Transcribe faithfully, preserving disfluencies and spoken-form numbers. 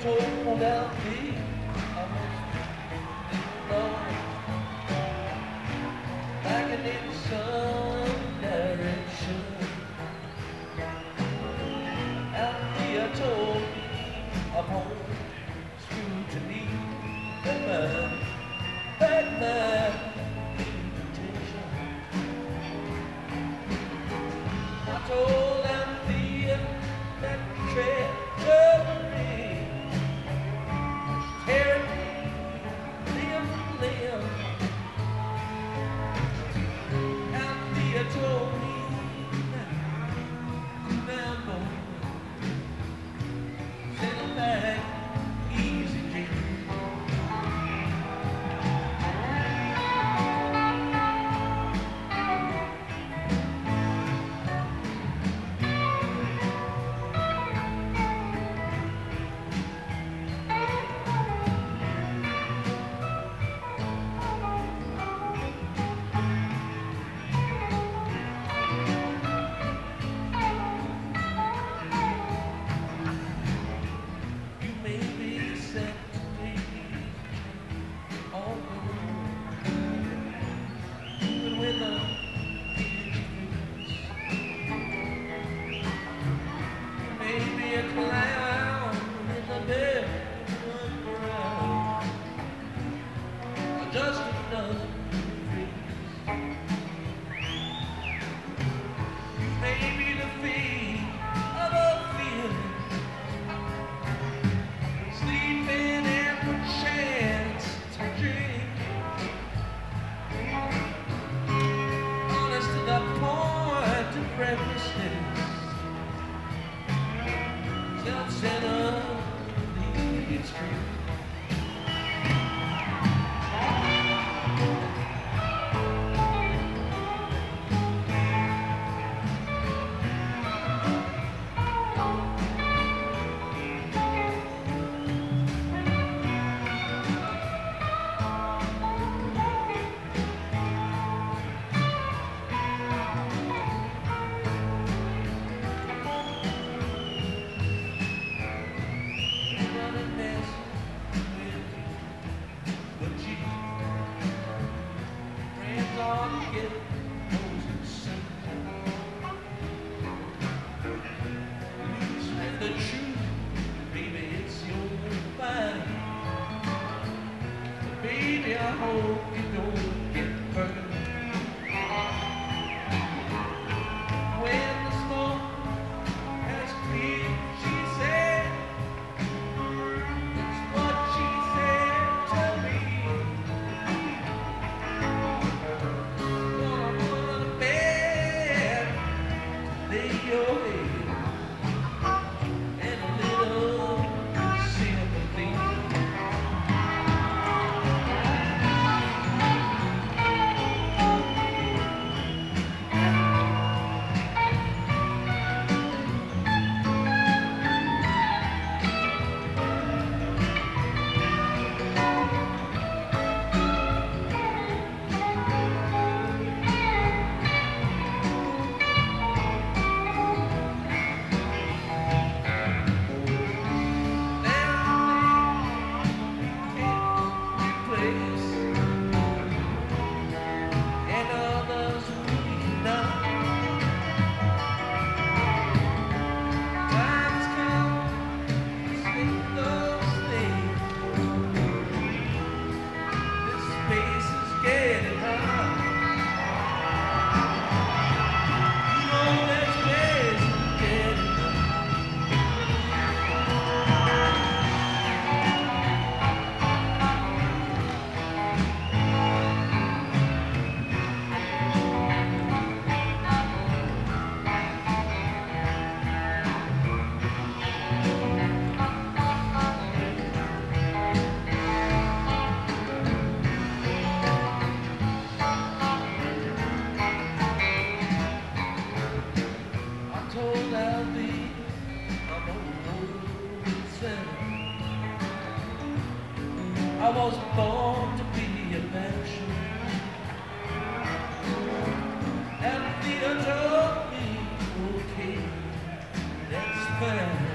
told Alfie I was alone, lacking in some direction. Alfie told me upon scrutiny that my, that my invitation. I told Alfie that treachery tearing me limb from limb. Alfie told me now, boy, send back easy, Jim. Just another phrase. Maybe the feet of a feeling, sleeping and a chance to drink. Honest to the point of recklessness, self-centered, it's true. Get the truth, baby, it's your body. Baby, I hope you don't get hurt. When the smoke has cleared, she said, that's what she said to me. Lay your head and a little sympathy. I was born to be a passion, and the told me, okay, that's fine.